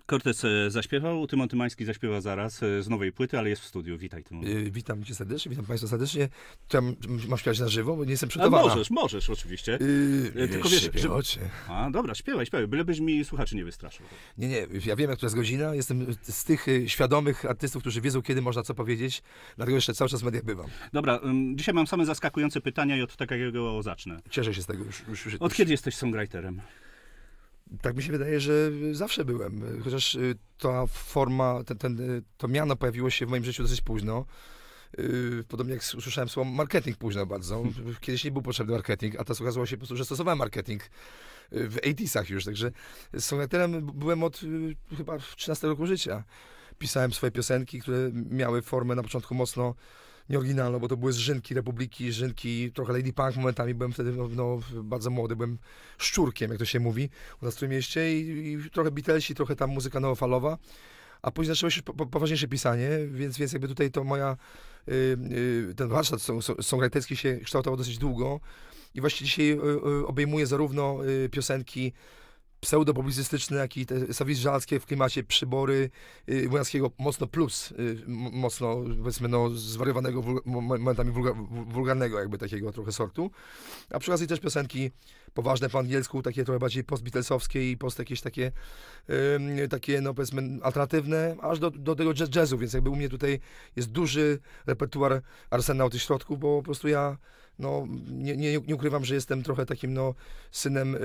Cortez zaśpiewał, Tymon Tymański zaśpiewa zaraz z nowej płyty, ale jest w studiu. Witaj, Tymon. Witam cię serdecznie, witam państwa serdecznie. Mam śpiewać na żywo, bo nie jestem A przygotowany. możesz oczywiście. Tylko wiesz, A, dobra, śpiewaj, bylebyś mi słuchaczy nie wystraszył. Nie, ja wiem, jak to jest godzina. Jestem z tych świadomych artystów, którzy wiedzą, kiedy można co powiedzieć. Dlatego jeszcze cały czas w mediach bywam. Dobra, dzisiaj mam same zaskakujące pytania i od takiego zacznę. Cieszę się z tego. Od kiedy jesteś songwriterem? Tak mi się wydaje, że zawsze byłem. Chociaż ta forma, to miano pojawiło się w moim życiu dosyć późno. Podobnie jak usłyszałem słowo marketing późno bardzo. Kiedyś nie był potrzebny marketing, a teraz okazało się po prostu, że stosowałem marketing w 80'sach już. Także songwriterem byłem od chyba 13 roku życia. Pisałem swoje piosenki, które miały formę na początku mocno nieoryginalną, bo to były zżynki Republiki, zżynki, trochę Lady Punk momentami. Byłem wtedy bardzo młody, byłem szczurkiem, jak to się mówi, u nas w Trójmieście i trochę Beatlesi, trochę tam muzyka nowofalowa. A później zaczęło się poważniejsze pisanie, więc jakby tutaj to ten warsztat songwriterski się kształtował dosyć długo i właśnie dzisiaj obejmuje zarówno piosenki pseudopublicystyczne, jak i te sawizżalskie w klimacie Przybory, Wojanskiego mocno plus, mocno powiedzmy zwariowanego, momentami wulgarnego jakby takiego trochę sortu. A przy okazji też piosenki poważne po angielsku, takie trochę bardziej post-beatlesowskie i jakieś takie no powiedzmy alternatywne, aż do tego jazzu, więc jakby u mnie tutaj jest duży repertuar, arsenał tych środków, bo po prostu ja nie ukrywam, że jestem trochę takim synem,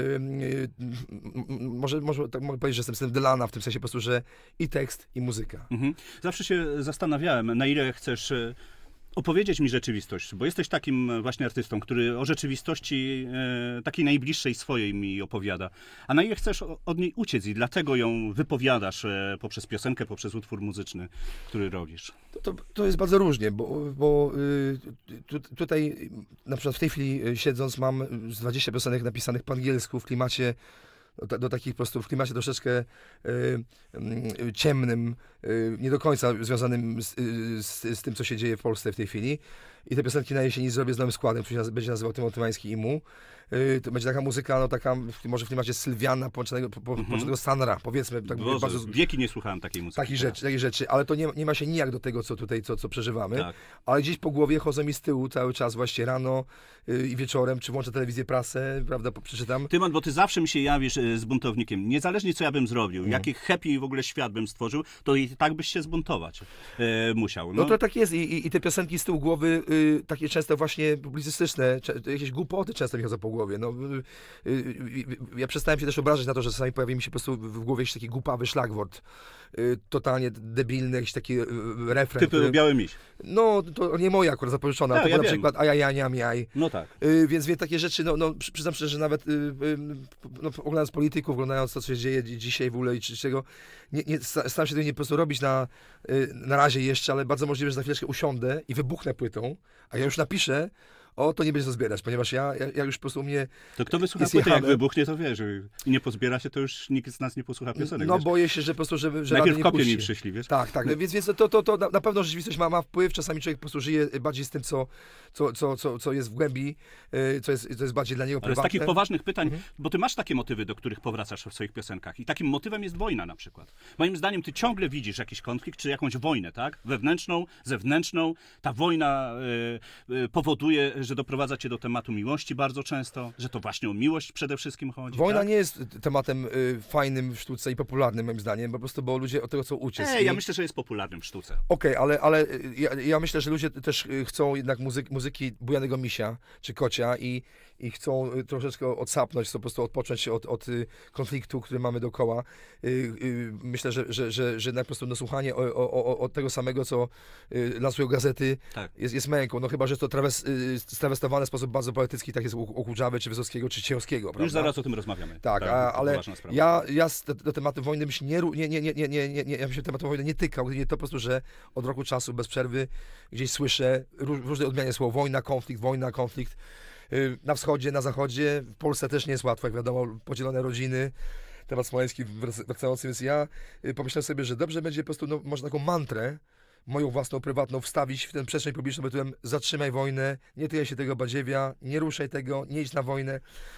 może tak mogę powiedzieć, że jestem synem Dylana, w tym sensie po prostu, że i tekst, i muzyka. Mhm. Zawsze się zastanawiałem, na ile chcesz opowiedzieć mi rzeczywistość, bo jesteś takim właśnie artystą, który o rzeczywistości takiej najbliższej swojej mi opowiada. A na ile chcesz od niej uciec i dlatego ją wypowiadasz poprzez piosenkę, poprzez utwór muzyczny, który robisz? To jest bardzo różnie, bo tutaj na przykład w tej chwili siedząc mam z 20 piosenek napisanych po angielsku w klimacie do takich po prostu w klimacie troszeczkę ciemnym, nie do końca związanym z tym, co się dzieje w Polsce w tej chwili. I te piosenki na jesieni zrobię z nowym składem, który będzie nazywał Tymon Tymański i mu. To będzie taka muzyka, taka może w klimacie Sylwiana, połączonego Sanra, powiedzmy. Tak Boże, bardzo wieki nie słuchałem takiej muzyki. Takich rzeczy, ale to nie ma się nijak do tego, co tutaj, co przeżywamy. Tak. Ale gdzieś po głowie chodzą mi z tyłu cały czas, właśnie rano i wieczorem, czy włączę telewizję, prasę, prawda, przeczytam. Tymon, bo ty zawsze mi się jawisz z buntownikiem. Niezależnie co ja bym zrobił, jaki happy w ogóle świat bym stworzył, to i tak byś się zbuntować musiał. No to tak jest i te piosenki z tyłu głowy, takie często właśnie publicystyczne, jakieś głupoty często mi chodzą po głowie. Ja przestałem się też obrażać na to, że czasami pojawi mi się po prostu w głowie jakiś taki głupawy szlagwort, totalnie debilny, jakiś taki refren. Typy Biały Miś. No, to nie moja akurat zapożyczona, No, to ja był na wiem. przykład ajajaniamiaj. No tak. Więc takie rzeczy, przyznam szczerze, że nawet oglądając polityków, oglądając to, co się dzieje dzisiaj w ogóle i czego, staram się tego nie po prostu robić na razie jeszcze, ale bardzo możliwe, że za chwileczkę usiądę i wybuchnę płytą, a ja już napiszę, to nie będzie to zbierać, ponieważ ja już po prostu u mnie To kto wysłucha płyty, jak wybuchnie, to wiesz, i nie pozbiera się, to już nikt z nas nie posłucha piosenek. No wiesz? Boję się, że po prostu, że najpierw nie kopię puści. mi przyszli, wiesz? Tak, więc to na pewno rzeczywistość ma wpływ, czasami człowiek po prostu żyje bardziej z tym, co jest w głębi, co jest bardziej dla niego Ale z prywatne. takich poważnych pytań, bo ty masz takie motywy, do których powracasz w swoich piosenkach i takim motywem jest wojna na przykład. Moim zdaniem ty ciągle widzisz jakiś konflikt, czy jakąś wojnę, tak? Wewnętrzną, zewnętrzną. Ta wojna powoduje, że doprowadza cię do tematu miłości bardzo często, że to właśnie o miłość przede wszystkim chodzi. Wojna tak? nie jest tematem fajnym w sztuce i popularnym moim zdaniem, po prostu, bo ludzie od tego chcą uciec. Ja myślę, że jest popularnym w sztuce. Okej, ale ja myślę, że ludzie też chcą jednak muzyki Bujanego Misia czy Kocia i chcą troszeczkę odsapnąć, po prostu odpocząć się od konfliktu, który mamy dookoła. Myślę, że jednak po prostu słuchanie od tego samego, co lansują gazety, Tak. jest męką. No chyba, że to strawestowane w sposób bardzo poetycki, tak jest u Kudżawy, czy Wysockiego, czy Ciechowskiego, prawda? Już zaraz o tym rozmawiamy. Tak, ale ja do tematu wojny bym się ja bym się tematu wojny nie tykał, gdyby nie to po prostu, że od roku czasu bez przerwy gdzieś słyszę w różnej odmianie słowo wojna, konflikt. Na wschodzie, na zachodzie, w Polsce też nie jest łatwo, jak wiadomo, podzielone rodziny, temat smoleński wracający, więc ja pomyślałem sobie, że dobrze będzie po prostu, może taką mantrę, moją własną, prywatną, wstawić w tę przestrzeń publiczną, pod tytułem zatrzymaj wojnę, nie tykaj się tego badziewia, nie ruszaj tego, nie idź na wojnę.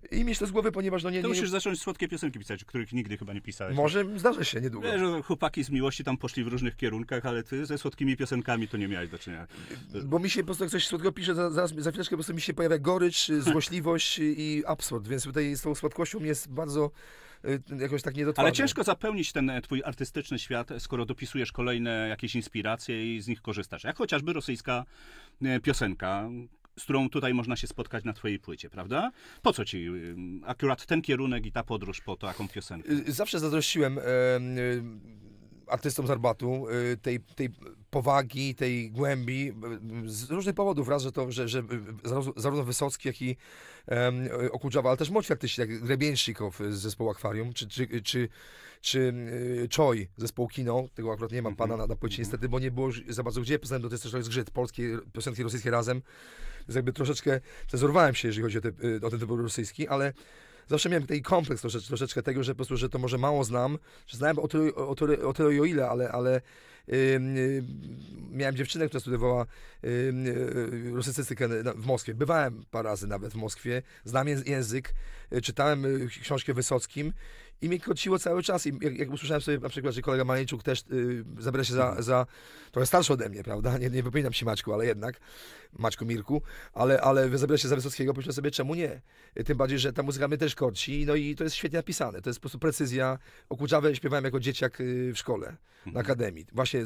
i mieć to z głowy, ponieważ no To musisz zacząć słodkie piosenki pisać, których nigdy chyba nie pisałeś. może zdarzy się niedługo. Wiesz, że chłopaki z miłości tam poszli w różnych kierunkach, ale ty ze słodkimi piosenkami to nie miałeś do czynienia. Bo mi się po prostu jak coś słodkiego pisze, za chwileczkę po prostu mi się pojawia gorycz, złośliwość i absurd, więc tutaj z tą słodkością jest bardzo jakoś tak niedotwarde. Ale ciężko zapełnić ten twój artystyczny świat, skoro dopisujesz kolejne jakieś inspiracje i z nich korzystasz. Jak chociażby rosyjska piosenka, z którą tutaj można się spotkać na twojej płycie, prawda? Po co ci akurat ten kierunek i ta podróż po taką piosenkę? Zawsze zazdrościłem artystom z Arbatu tej powagi, tej głębi z różnych powodów. Raz, że zarówno Wysocki, jak i Okudżawa, ale też młodsi artyści, jak Grebienszczykow z zespołu Akwarium, czy Choi z zespołu Kino, tego akurat nie mam pana na płycie niestety, bo nie było za bardzo gdzie, poza tym to jest też zgrzyt, polskie piosenki rosyjskie razem, więc jakby troszeczkę cenzurowałem się, jeżeli chodzi o ten wybór rosyjski, ale zawsze miałem taki kompleks troszeczkę tego, że po prostu, że to może mało znam, że znałem o tyle i o ile, ale miałem dziewczynę, która studiowała rusycystykę w Moskwie. Bywałem parę razy nawet w Moskwie, znam język, czytałem książkę Wysockim i mnie kociło cały czas. I jak usłyszałem sobie na przykład, że kolega Maleńczuk też zabiera się za trochę starszy ode mnie, prawda? Nie wypominam się Maćku, ale jednak, Maćku Mirku, ale zabiera się za Wysockiego, pomyślałem sobie, czemu nie? Tym bardziej, że ta muzyka mnie też korci, no i to jest świetnie napisane. To jest po prostu precyzja. Okudżawę śpiewałem jako dzieciak w szkole, na akademii. Właśnie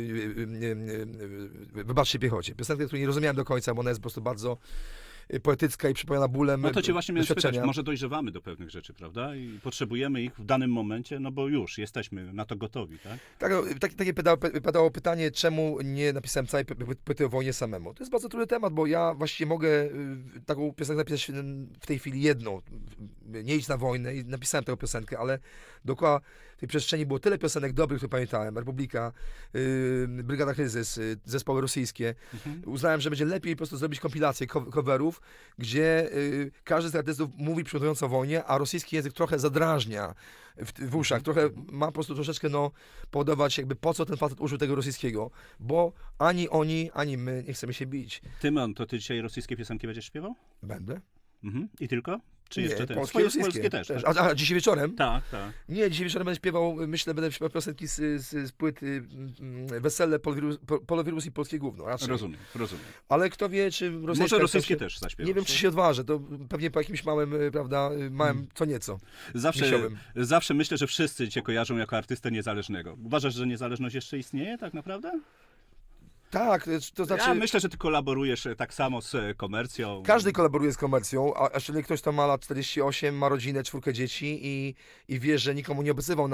Wybaczcie piechocie. Piosenkę, której nie rozumiałem do końca, bo ona jest po prostu bardzo poetycka i przypomina bólem. No to cię właśnie miałem spytać, może dojrzewamy do pewnych rzeczy, prawda? I potrzebujemy ich w danym momencie, no bo już jesteśmy na to gotowi, tak? Tak, no, takie padało pytanie, czemu nie napisałem całej płyty o wojnie samemu. To jest bardzo trudny temat, bo ja właściwie mogę taką piosenkę napisać w tej chwili jedną. Nie idź na wojnę i napisałem tę piosenkę, ale dookoła tej przestrzeni było tyle piosenek dobrych, które pamiętałem. Republika, Brygada Kryzys, zespoły rosyjskie. Uznałem, że będzie lepiej po prostu zrobić kompilację coverów, gdzie każdy z artystów mówi przygotująco o wojnie, a rosyjski język trochę zadrażnia w uszach. Trochę ma po prostu troszeczkę podawać jakby po co ten facet użył tego rosyjskiego, bo ani oni, ani my nie chcemy się bić. Tymon, to ty dzisiaj rosyjskie piosenki będziesz śpiewał? Będę. I tylko? Czy nie, jeszcze te? polskie, Polskie też. Tak? A dzisiaj wieczorem? Tak. Nie, dzisiaj wieczorem będę śpiewał, myślę, będę śpiewał piosenki z płyty Wesele, Polowirus i Polskie Gówno. Raczej. Rozumiem. Ale kto wie, czy rosyjskie... Może rosyjskie też zaśpiewasz. Nie wiem, czy się odważę. To pewnie po jakimś małym, prawda, co nieco. Zawsze myślę, że wszyscy cię kojarzą jako artystę niezależnego. Uważasz, że niezależność jeszcze istnieje tak naprawdę? Tak, to znaczy... Ja myślę, że ty kolaborujesz tak samo z komercją. Każdy kolaboruje z komercją, a jeżeli ktoś, kto ma lat 48, ma rodzinę, 4 dzieci i wie, że nikomu nie obiecywał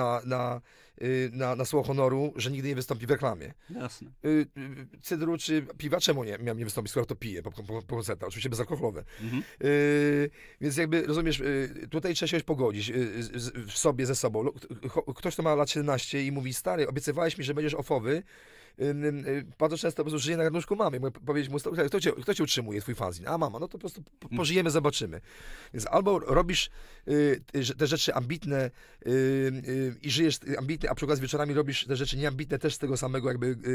na słowo honoru, że nigdy nie wystąpi w reklamie. Jasne. Cydru czy piwa, czemu miałem nie wystąpić, skoro to piję po koncertach, oczywiście bezalkoholowe. Więc jakby, rozumiesz, tutaj trzeba się pogodzić ze sobą. Ktoś, kto ma lat 17 i mówi, stary, obiecywałeś mi, że będziesz ofowy, bardzo często po prostu żyje na garnuszku mamy. Powiedzieć mu, kto cię utrzymuje, twój fanzin? A mama, no to po prostu pożyjemy, zobaczymy. Więc albo robisz te rzeczy ambitne i żyjesz ambitnie, a przy okazji wieczorami robisz te rzeczy nieambitne też z tego samego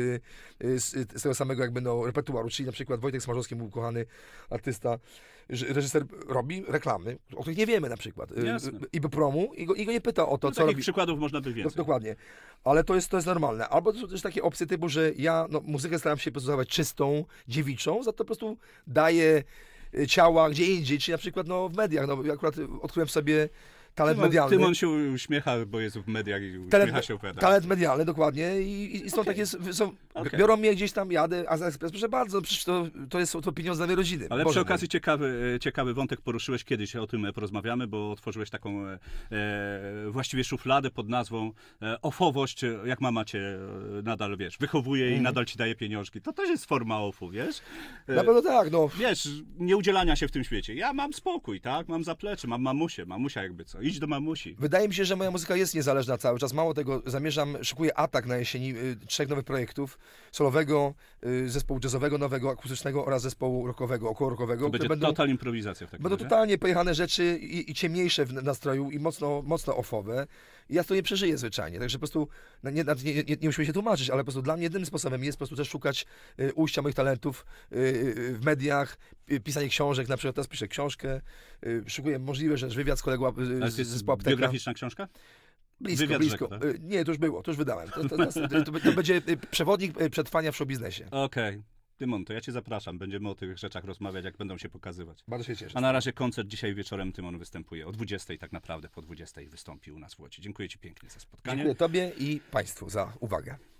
jakby repertuaru, czyli na przykład Wojtek Smarzowski, mój ukochany artysta, reżyser robi reklamy, o których nie wiemy na przykład. I promu i go nie pyta o to, co robi. Przykładów można by więcej. Dokładnie. Ale to jest normalne. Albo to są też takie opcje typu, że ja muzykę staram się po prostu zachować czystą, dziewiczą, za to po prostu daję ciała gdzie indziej, czyli na przykład w mediach. Ja akurat odkryłem sobie talent medialny. Tymon się uśmiecha, bo jest w mediach i uśmiecha się opowiada. Talent medialny, dokładnie. I są takie, biorą mnie gdzieś tam, jadę, a proszę bardzo, przecież to pieniądze dla mojej rodziny. Ale przy okazji ciekawy wątek poruszyłeś, kiedyś o tym porozmawiamy, bo otworzyłeś taką właściwie szufladę pod nazwą ofowość, jak mama cię nadal, wychowuje i nadal ci daje pieniążki. To też jest forma ofu, wiesz? Na pewno tak, Wiesz, nieudzielania się w tym świecie. Ja mam spokój, tak? Mam zaplecze, mam mamusia jakby co. to. Idź do mamusi. Wydaje mi się, że moja muzyka jest niezależna cały czas. Mało tego, szykuję atak na jesieni 3 nowych projektów. Solowego, zespołu jazzowego nowego, akustycznego oraz zespołu rockowego, około-rockowego. To będzie total improwizacja w takim Będą razie. totalnie pojechane rzeczy i ciemniejsze w nastroju i mocno offowe. I ja to nie przeżyję zwyczajnie. Także po prostu nie musimy się tłumaczyć, ale po prostu dla mnie jedynym sposobem jest po prostu też szukać ujścia moich talentów w mediach, pisanie książek. Na przykład teraz piszę książkę, szukuję możliwe, że wywiad z kolegą Ale to z jest zespołu Apteka. biograficzna książka? Blisko. Wywiad rzeka, tak? Nie, to już było, to już wydałem. To będzie przewodnik przetrwania w showbiznesie. Okej. Tymon, to ja cię zapraszam. Będziemy o tych rzeczach rozmawiać, jak będą się pokazywać. Bardzo się cieszę. A na razie koncert dzisiaj wieczorem Tymon występuje. O 20 tak naprawdę, po 20 wystąpi u nas w Łodzi. Dziękuję ci pięknie za spotkanie. Dziękuję Tobie i Państwu za uwagę.